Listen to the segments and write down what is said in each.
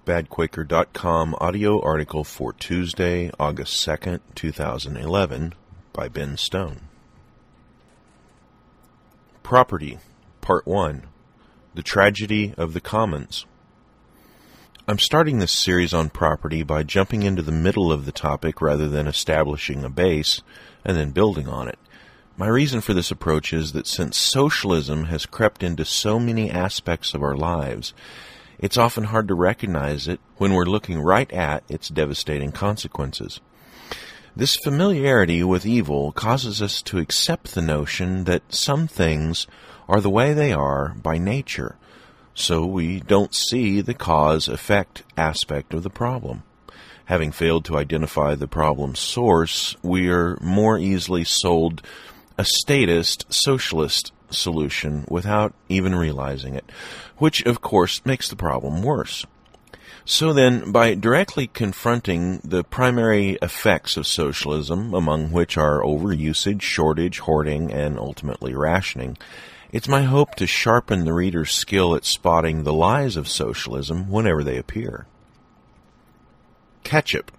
badquaker.com audio article for Tuesday, August 2nd, 2011, by Ben Stone. Property, Part 1, The Tragedy of the Commons. I'm starting this series on property by jumping into the middle of the topic rather than establishing a base and then building on it. My reason for this approach is that since socialism has crept into so many aspects of our lives, it's often hard to recognize it when we're looking right at its devastating consequences. This familiarity with evil causes us to accept the notion that some things are the way they are by nature, so we don't see the cause-effect aspect of the problem. Having failed to identify the problem's source, we are more easily sold a statist, socialist solution without even realizing it, which, of course, makes the problem worse. So then, by directly confronting the primary effects of socialism, among which are overusage, shortage, hoarding, and ultimately rationing, it's my hope to sharpen the reader's skill at spotting the lies of socialism whenever they appear. Ketchup.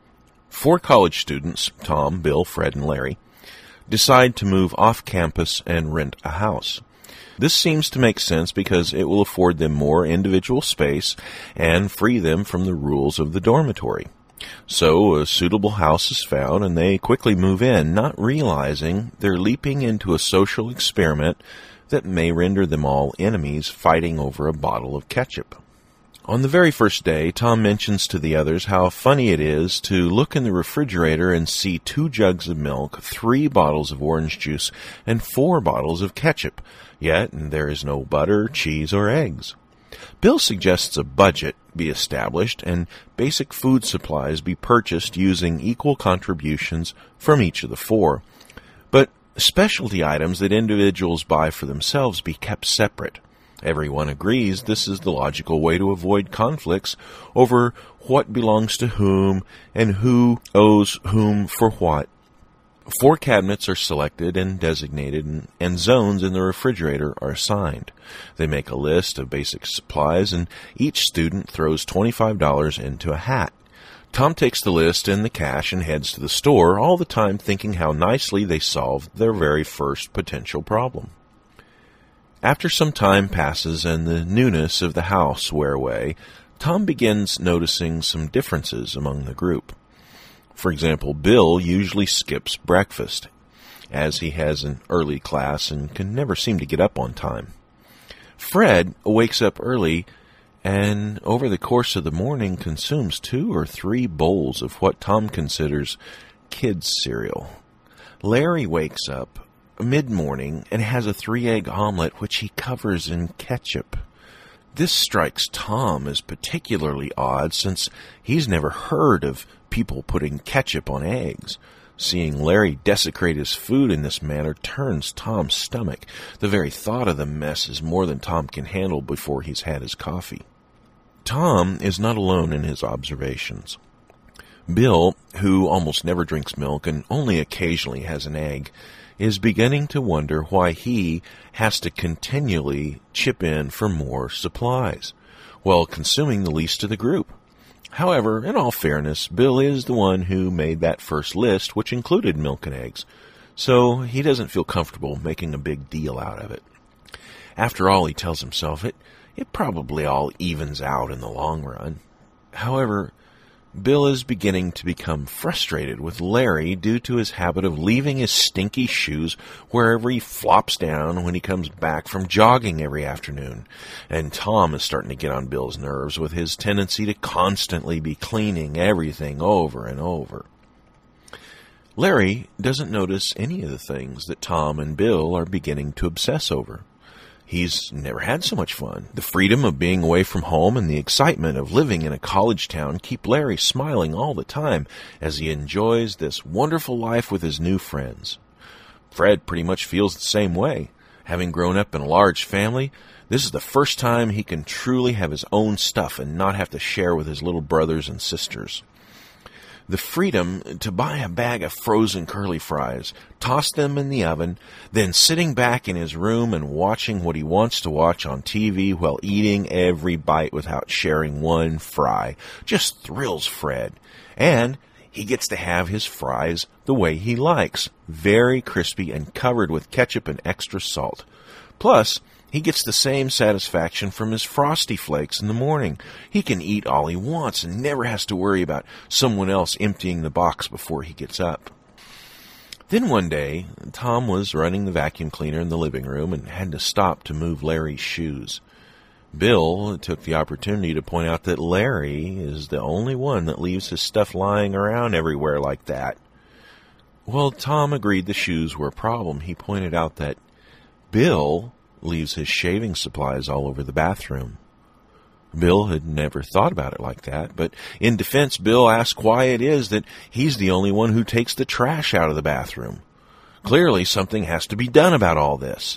4 college students, Tom, Bill, Fred, and Larry, decide to move off campus and rent a house. This seems to make sense because it will afford them more individual space and free them from the rules of the dormitory. So a suitable house is found and they quickly move in, not realizing they're leaping into a social experiment that may render them all enemies fighting over a bottle of ketchup. On the very first day, Tom mentions to the others how funny it is to look in the refrigerator and see 2 jugs of milk, 3 bottles of orange juice, and 4 bottles of ketchup, yet there is no butter, cheese, or eggs. Bill suggests a budget be established and basic food supplies be purchased using equal contributions from each of the 4, but specialty items that individuals buy for themselves be kept separate. Everyone agrees this is the logical way to avoid conflicts over what belongs to whom and who owes whom for what. 4 cabinets are selected and designated, and zones in the refrigerator are assigned. They make a list of basic supplies, and each student throws $25 into a hat. Tom takes the list and the cash and heads to the store, all the time thinking how nicely they solved their very first potential problem. After some time passes and the newness of the house wear away, Tom begins noticing some differences among the group. For example, Bill usually skips breakfast, as he has an early class and can never seem to get up on time. Fred wakes up early and over the course of the morning consumes 2 or 3 bowls of what Tom considers kids' cereal. Larry wakes up mid-morning and has a 3-egg omelet which he covers in ketchup. This strikes Tom as particularly odd since he's never heard of people putting ketchup on eggs. Seeing Larry desecrate his food in this manner turns Tom's stomach. The very thought of the mess is more than Tom can handle before he's had his coffee. Tom is not alone in his observations. Bill, who almost never drinks milk and only occasionally has an egg, is beginning to wonder why he has to continually chip in for more supplies, while consuming the least of the group. However, in all fairness, Bill is the one who made that first list, which included milk and eggs, so he doesn't feel comfortable making a big deal out of it. After all, he tells himself, it probably all evens out in the long run. However, Bill is beginning to become frustrated with Larry due to his habit of leaving his stinky shoes wherever he flops down when he comes back from jogging every afternoon. And Tom is starting to get on Bill's nerves with his tendency to constantly be cleaning everything over and over. Larry doesn't notice any of the things that Tom and Bill are beginning to obsess over. He's never had so much fun. The freedom of being away from home and the excitement of living in a college town keep Larry smiling all the time as he enjoys this wonderful life with his new friends. Fred pretty much feels the same way. Having grown up in a large family, this is the first time he can truly have his own stuff and not have to share with his little brothers and sisters. the freedom to buy a bag of frozen curly fries, toss them in the oven, then sitting back in his room and watching what he wants to watch on TV while eating every bite without sharing one fry just thrills Fred. And he gets to have his fries the way he likes, very crispy and covered with ketchup and extra salt. Plus, he gets the same satisfaction from his Frosty Flakes in the morning. He can eat all he wants and never has to worry about someone else emptying the box before he gets up. Then one day, Tom was running the vacuum cleaner in the living room and had to stop to move Larry's shoes. Bill took the opportunity to point out that Larry is the only one that leaves his stuff lying around everywhere like that. Well, Tom agreed the shoes were a problem. He pointed out that Bill leaves his shaving supplies all over the bathroom. Bill had never thought about it like that, but in defense, Bill asked why it is that he's the only one who takes the trash out of the bathroom. Clearly, something has to be done about all this.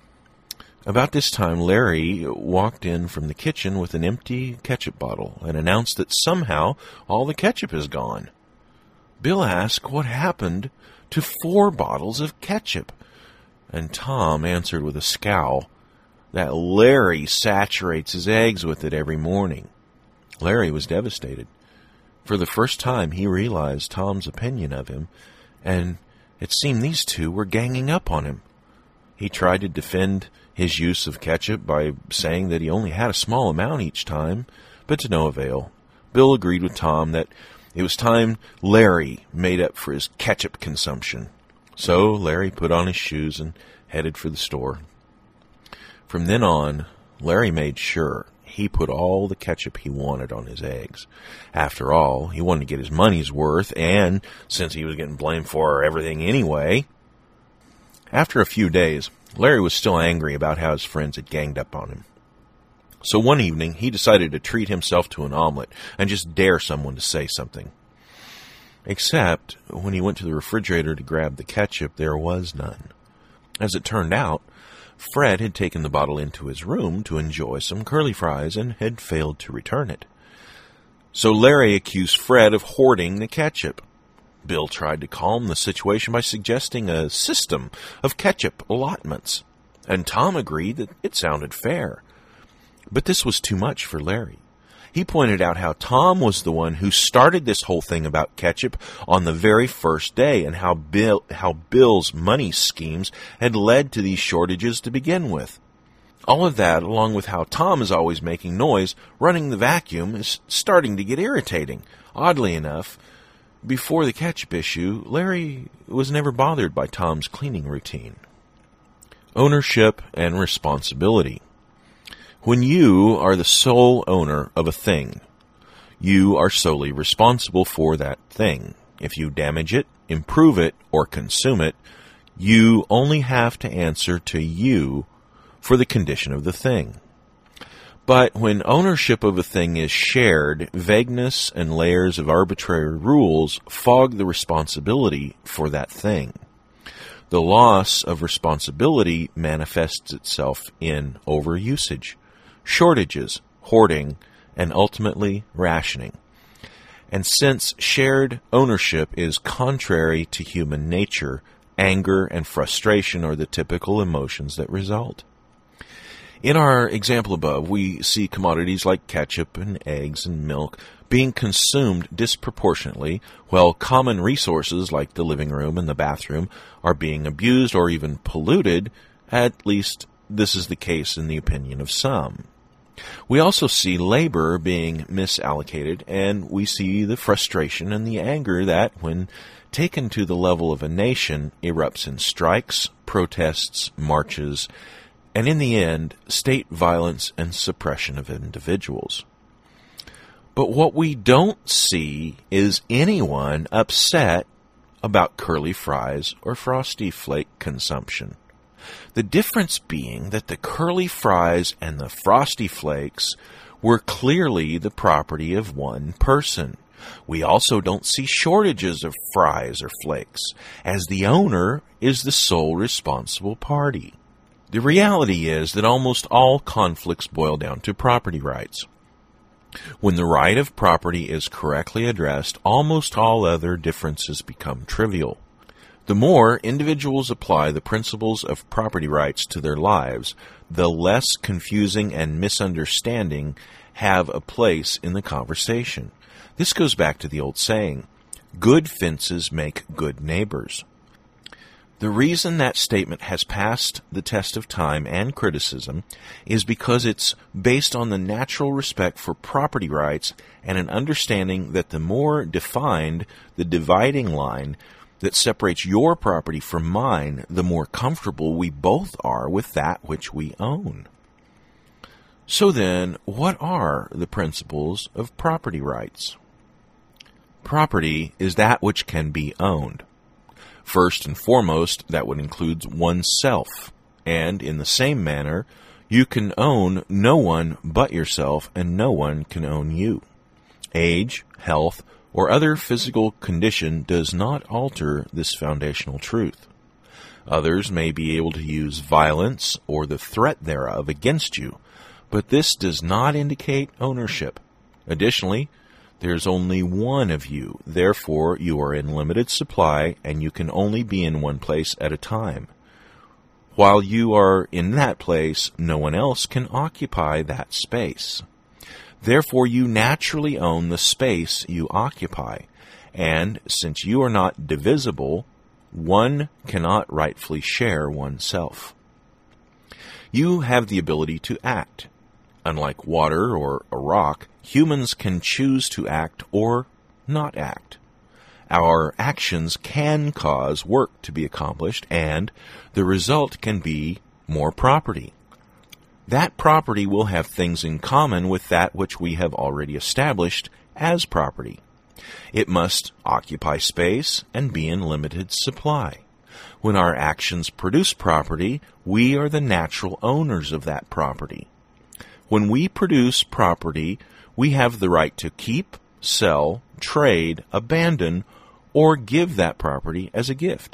About this time, Larry walked in from the kitchen with an empty ketchup bottle and announced that somehow all the ketchup is gone. Bill asked what happened to 4 bottles of ketchup, and Tom answered with a scowl that Larry saturates his eggs with it every morning. Larry was devastated. For the first time, he realized Tom's opinion of him, and it seemed these two were ganging up on him. He tried to defend his use of ketchup by saying that he only had a small amount each time, but to no avail. Bill agreed with Tom that it was time Larry made up for his ketchup consumption. So Larry put on his shoes and headed for the store. From then on, Larry made sure he put all the ketchup he wanted on his eggs. After all, he wanted to get his money's worth, and since he was getting blamed for everything anyway. After a few days, Larry was still angry about how his friends had ganged up on him. So one evening, he decided to treat himself to an omelet and just dare someone to say something. Except, when he went to the refrigerator to grab the ketchup, there was none. As it turned out, Fred had taken the bottle into his room to enjoy some curly fries and had failed to return it. So Larry accused Fred of hoarding the ketchup. Bill tried to calm the situation by suggesting a system of ketchup allotments, and Tom agreed that it sounded fair. But this was too much for Larry. He pointed out how Tom was the one who started this whole thing about ketchup on the very first day, and how Bill's money schemes had led to these shortages to begin with. All of that, along with how Tom is always making noise, running the vacuum, is starting to get irritating. Oddly enough, before the ketchup issue, Larry was never bothered by Tom's cleaning routine. Ownership and responsibility. When you are the sole owner of a thing, you are solely responsible for that thing. If you damage it, improve it, or consume it, you only have to answer to you for the condition of the thing. But when ownership of a thing is shared, vagueness and layers of arbitrary rules fog the responsibility for that thing. The loss of responsibility manifests itself in overusage, shortages, hoarding, and ultimately rationing. And since shared ownership is contrary to human nature, anger and frustration are the typical emotions that result. In our example above, we see commodities like ketchup and eggs and milk being consumed disproportionately, while common resources like the living room and the bathroom are being abused or even polluted. At least this is the case in the opinion of some. We also see labor being misallocated, and we see the frustration and the anger that, when taken to the level of a nation, erupts in strikes, protests, marches, and in the end, state violence and suppression of individuals. But what we don't see is anyone upset about curly fries or Frosty Flake consumption. The difference being that the curly fries and the Frosty Flakes were clearly the property of one person. We also don't see shortages of fries or flakes, as the owner is the sole responsible party. The reality is that almost all conflicts boil down to property rights. When the right of property is correctly addressed, almost all other differences become trivial. The more individuals apply the principles of property rights to their lives, the less confusing and misunderstanding have a place in the conversation. This goes back to the old saying, good fences make good neighbors. The reason that statement has passed the test of time and criticism is because it's based on the natural respect for property rights and an understanding that the more defined the dividing line that separates your property from mine, the more comfortable we both are with that which we own. So then, what are the principles of property rights? Property is that which can be owned. First and foremost, that would include oneself, and in the same manner, you can own no one but yourself, and no one can own you. Age, health, or other physical condition does not alter this foundational truth. Others may be able to use violence or the threat thereof against you, but this does not indicate ownership. Additionally, there's only one of you, therefore you are in limited supply and you can only be in one place at a time. While you are in that place, no one else can occupy that space. Therefore you naturally own the space you occupy, and since you are not divisible, one cannot rightfully share oneself. You have the ability to act. Unlike water or a rock, humans can choose to act or not act. Our actions can cause work to be accomplished, and the result can be more property. That property will have things in common with that which we have already established as property. It must occupy space and be in limited supply. When our actions produce property, we are the natural owners of that property. When we produce property, we have the right to keep, sell, trade, abandon, or give that property as a gift.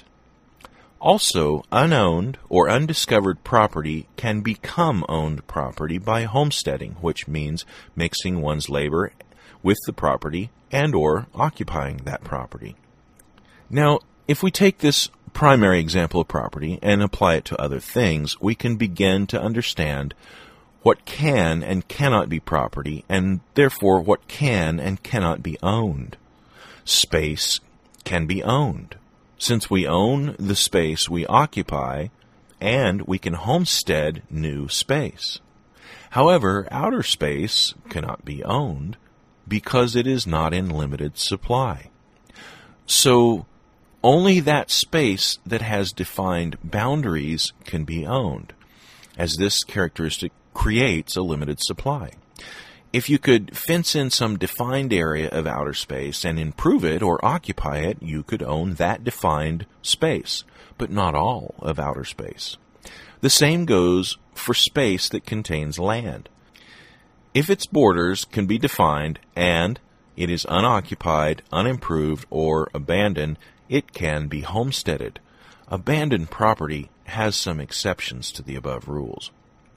Also, unowned or undiscovered property can become owned property by homesteading, which means mixing one's labor with the property and or occupying that property. Now, if we take this primary example of property and apply it to other things, we can begin to understand what can and cannot be property, and therefore what can and cannot be owned. Space can be owned, since we own the space we occupy, and we can homestead new space. However, outer space cannot be owned because it is not in limited supply. So, only that space that has defined boundaries can be owned, as this characteristic creates a limited supply. If you could fence in some defined area of outer space and improve it or occupy it, you could own that defined space, but not all of outer space. The same goes for space that contains land. If its borders can be defined and it is unoccupied, unimproved, or abandoned, it can be homesteaded. Abandoned property has some exceptions to the above rules.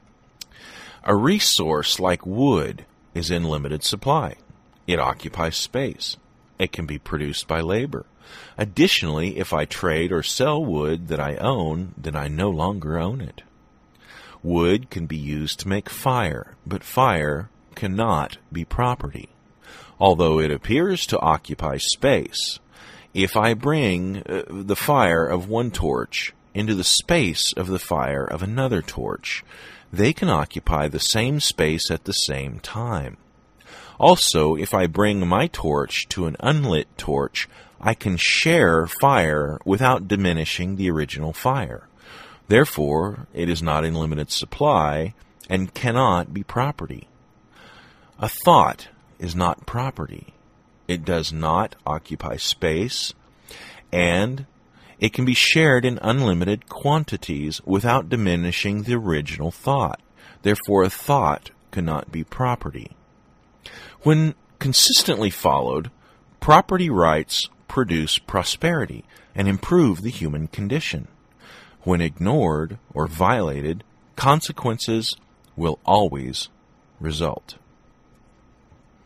A resource like wood is in limited supply. It occupies space. It can be produced by labor. Additionally, if I trade or sell wood that I own, then I no longer own it. Wood can be used to make fire, but fire cannot be property. Although it appears to occupy space, if I bring the fire of one torch into the space of the fire of another torch, they can occupy the same space at the same time. Also, if I bring my torch to an unlit torch, I can share fire without diminishing the original fire. Therefore, it is not in limited supply and cannot be property. A thought is not property. It does not occupy space, and it can be shared in unlimited quantities without diminishing the original thought. Therefore, a thought cannot be property. When consistently followed, property rights produce prosperity and improve the human condition. When ignored or violated, consequences will always result.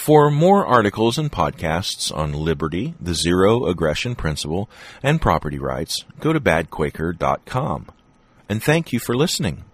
For more articles and podcasts on liberty, the zero aggression principle, and property rights, go to badquaker.com. And thank you for listening.